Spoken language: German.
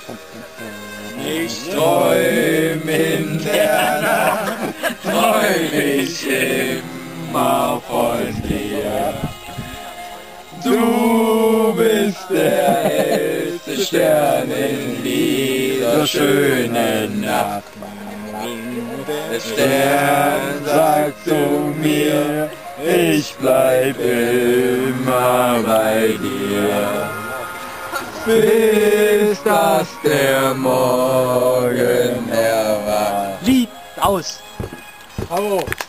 Ich träum in der Nacht, träum ich immer von dir. Du bist der hellste Stern in dieser schönen Nacht. Der Stern sagt zu mir, ich bleib immer bei dir. Bis dass der Morgen erwacht. Lied aus! Bravo!